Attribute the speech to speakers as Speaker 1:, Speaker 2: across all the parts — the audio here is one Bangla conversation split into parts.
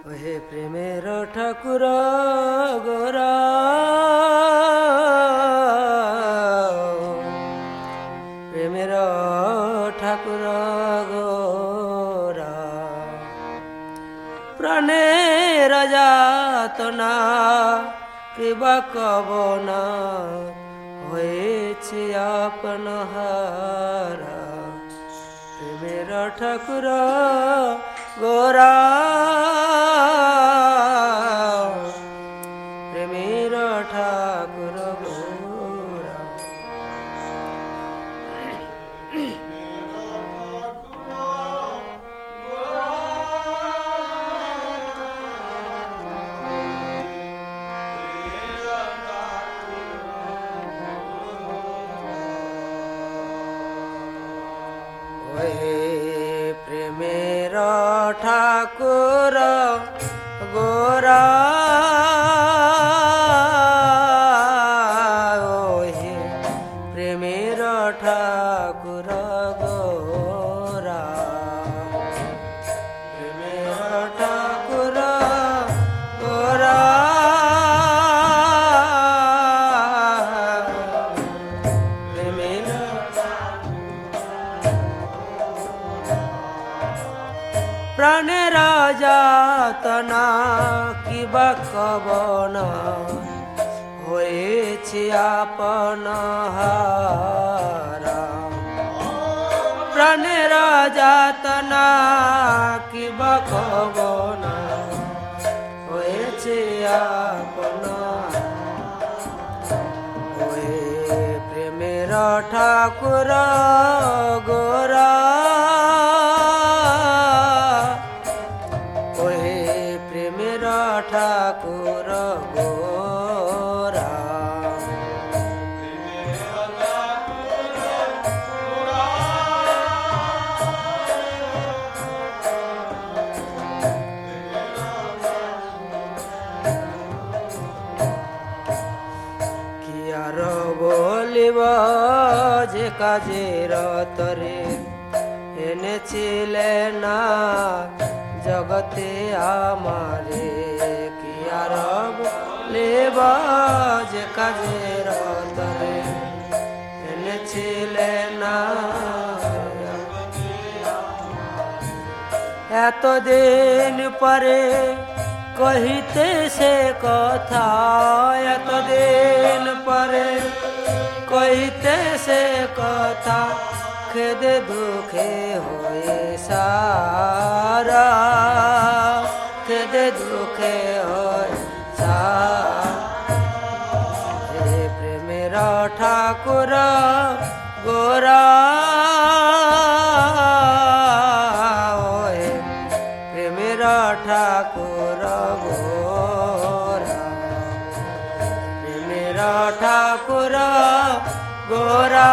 Speaker 1: ওহে প্রেমের ঠাকুর গোরা প্রেমের ঠাকুর গোরা প্রাণের যাতনা কৃপা কবনা হয়েছে আপন হারা প্রেমের ঠাকুর গোরা প্রেমের ঠাকুর গোরা ওহে প্রেমের ঠাকুর গোরা ওহে প্রেমের ঠাকুর গোরা প্রেমের ঠাকুর গোরা প্রেমের প্রাণের যাতনা কিবা কবনা হয়েছে আপন হারা প্রাণের যাতনা কিবা কবনা হয়েছে আপন ওহে প্রেমের ঠাকুর গোরা ঠাকুর গোরা কি আর বলিব যে কাজের তরে এনেছিলে না জগতে আমারে কি আর বলিব যে কাজের তরে এনেছিলে না এতদিন পরে কহিতে সে কথা এতদিন পরে কহিতে সে কথা খেদে দুঃখে হয়ে সারা খেদে দুঃখে হয়ে সারা প্রেমের ঠাকুর গোরা প্রেমের ঠাকুর গোরা প্রেমের ঠাকুর গোরা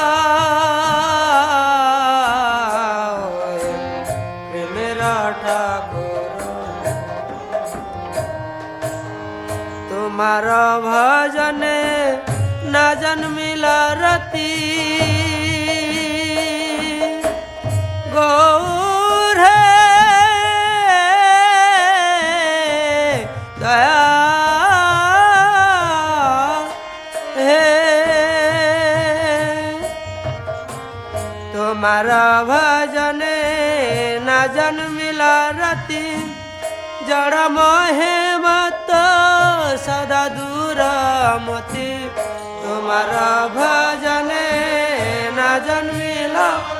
Speaker 1: তোমার ভজনে না জন্মিল রতি গৌর দয়া হে তোমার ভজনে না জন্মিল রতি জড় মোহে মত সদা দূর মতি তোমার ভজনে না জন্মিল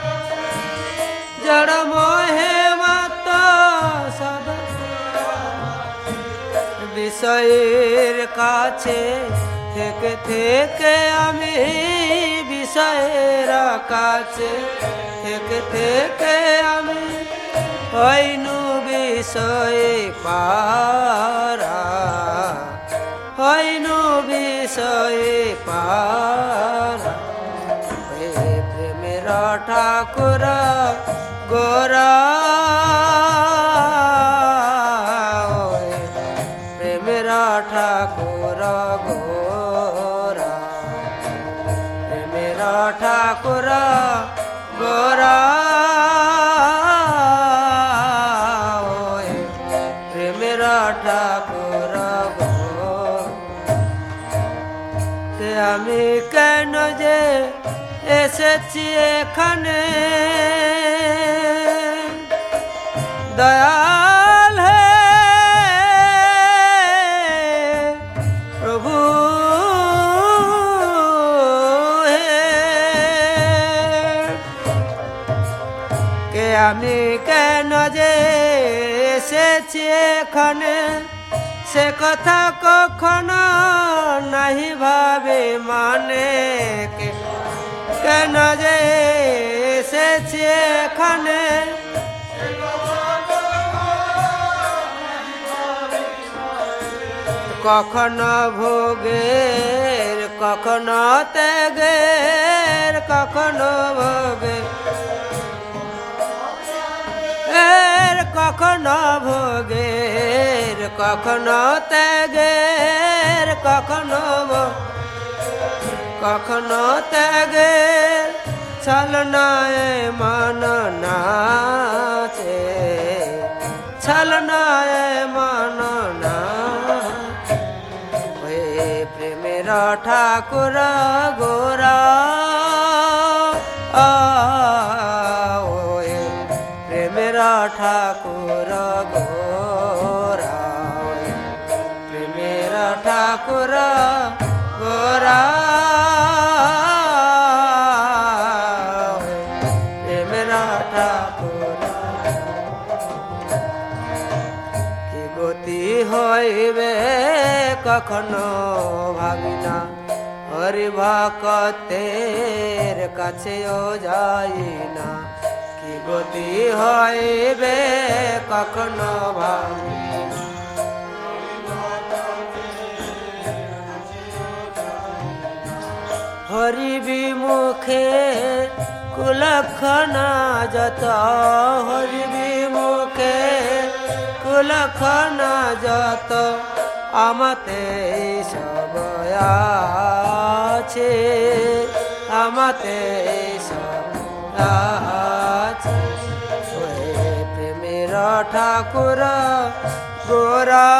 Speaker 1: জড় মোহে মত সদা বিষয়ের কাছে থেকে থেকে আমি বিষয়ের কাছে থেকে থেকে আমি হইনু বিষয়ে পারা হইনু বিষয়ে পারা প্রেমের ঠাকুর গোরা প্রেমের ঠাকুর গোরা প্রেমের ঠাকুর গোরা প্রেমের ঠাকুর গো আমি কেন যে এসেছি এখানে দয়াল হে প্রভু হে কে আমি কেন যে এসেছি এখানে সে কথা কখনো নাহি ভাবে মানে কেন যে এসেছি এখানে কখনো ভোগের কখনো ত্যাগের কখনো ভোগের কখনো ভোগের কখনো ত্যাগের কখনো ত্যাগের ছলনায় মন নাচে ছলনায় মন নাচে প্রেমের ঠাকুর গোরা প্রেমের ঠাকুর গোরা প্রেমের ঠাকুর গোরা প্রেমের ঠাকুর কি গতি হইবে কখনো ভাবি না হরি ভক্তের কাছেও যাই না কি গতি হইবে কখনো ভাবি হরি বিমুখে কুলক্ষণা যত হরি বিমুখে কুলক্ষণা যত আমাতে সব আছে আমাতে সব আছে প্রেমের ঠাকুর গোরা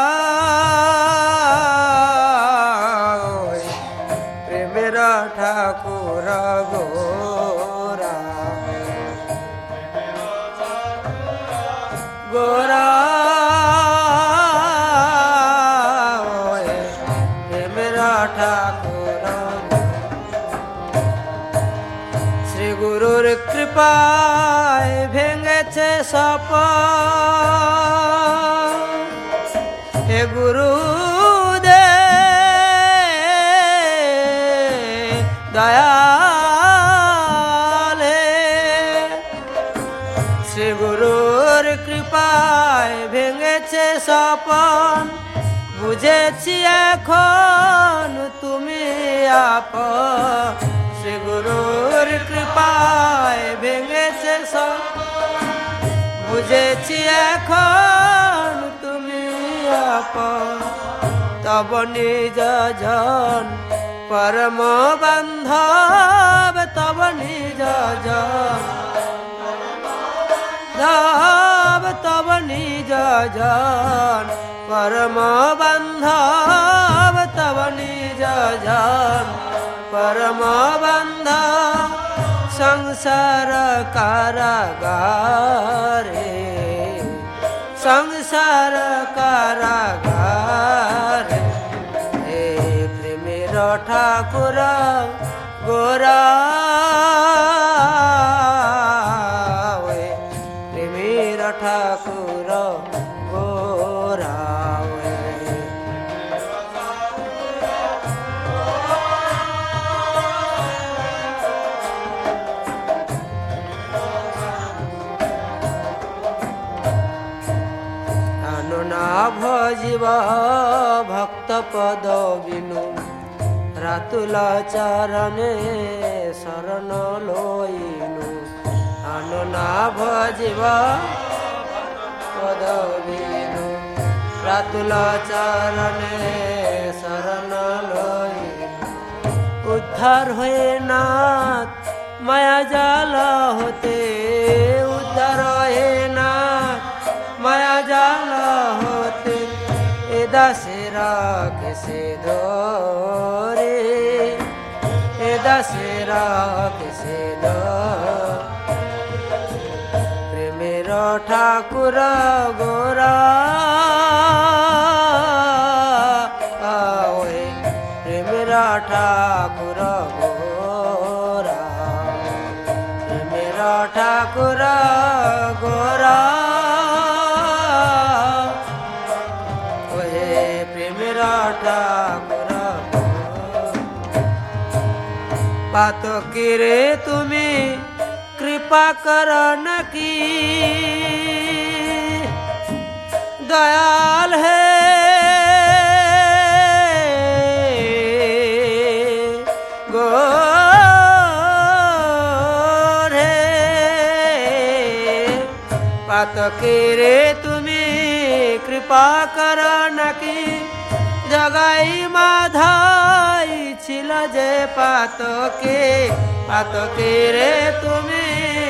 Speaker 1: প্রেমের ঠাকুর গোরা গোরা প্রেমের ঠাকুর শ্রী গুরুর কৃপায় ভেঙেছে স্বপন হে গুরুদেব দয়াল শ্রী গুরুর কৃপায় ভেঙেছে স্বপন বুঝেছি এখন তুমি আপন শ্রী গুরুর কৃপায় ভেঙেছে স্বপন বুঝেছি এখন তুমি আপন তব নিজ জন পরম বান্ধব তব নিজ জন তব নিজ জন পরম বান্ধব তব নিজ জন পরম বান্ধব সংসার কারাগারে সংসার কারাগারে হে প্রেমের ঠাকুর গোরা প্রেমের ঠাকুর গোরা ভজিব ভক্ত পদ বিনু রাতুল চরণে শরণ লইনু আননা ভজিব পদ বিনু রাতুল চরণে শরণ লইনু উদ্ধার হয়ে নাথ মায়া জাল হতে উদ্ধার হয়ে নাথ মায়া জাল হতে दासेरा कैसे धरे दासेरा कैसे प्रेमेर ठाकुर गोरा प्रेमेर ठाकुर गोरा प्रेमेर ठाकुर गोरा प्रेमेर ठाकुर पातकी रे तुम्ही कृपा कर न की दयाल है गोरे पातकी रे तुम्ही कृपा कर न की जगाई माधाई छिल जे पातकी रे तुम्ही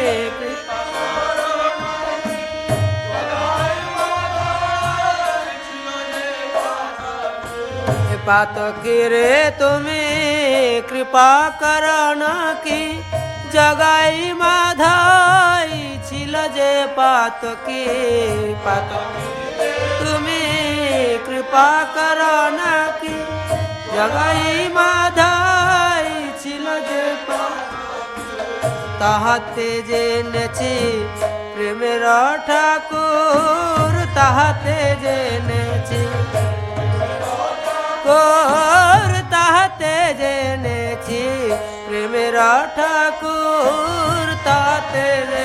Speaker 1: पातकी रे तुम्ही कृपा करण की जगाई माधाई छिल जे पातकी तुम्ही कृपा करण की जगाई माधाई छिल जे ताहाते जेनेछि प्रेमेर ठाकुर ताहाते जेनेछि गोर ताहाते जेनेछि प्रेमेर ठाकुर ताहाते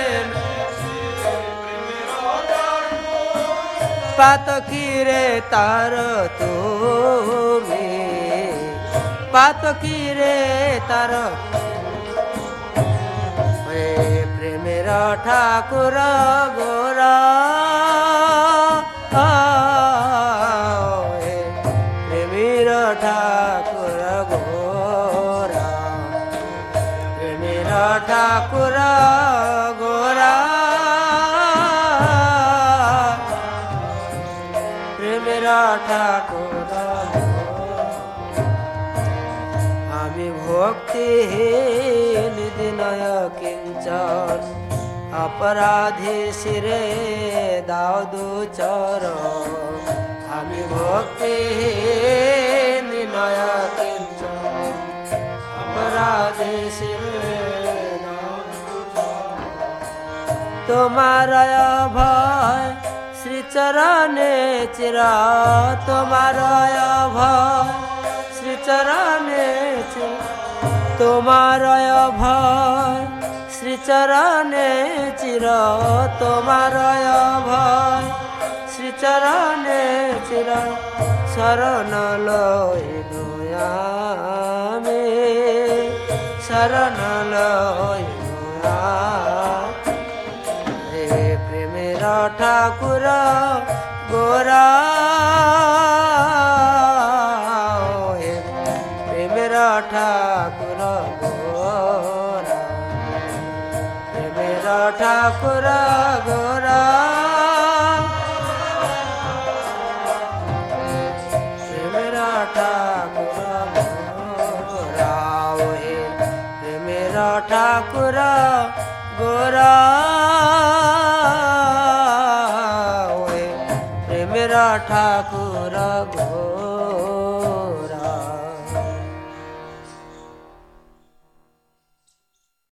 Speaker 1: पातकी रे तार तुम्ही पातकी रे तार प्रेमेर ठाकुर गोरा प्रेमेर ठाकुर गोरा प्रेमेर ठाकुर गोरा प्रेमेर ठाकुर आमी भक्तिहीन दिनय किंचन अपराधी शिरे दाव दूचर आमी भक्तिहीन दिनय किंचन अपराधी शिरे तुम्हार भय श्री चरणे चिरा तुम्हार भय श्री चरणे चिरा तुम्हार भय श्री चरणे चिरा तुम्हार भय श्री चरणे चिरा शरण लय दयामे शरण लय प्रेमेर ठाकुर गोरा प्रेमेर ठाकुर गोरा प्रेमेर ठाकुर गोरा प्रेमेर ठाकुर गोरा प्रेमेर ठाकुर गोरा प्रेमेर ठाकुर गोरा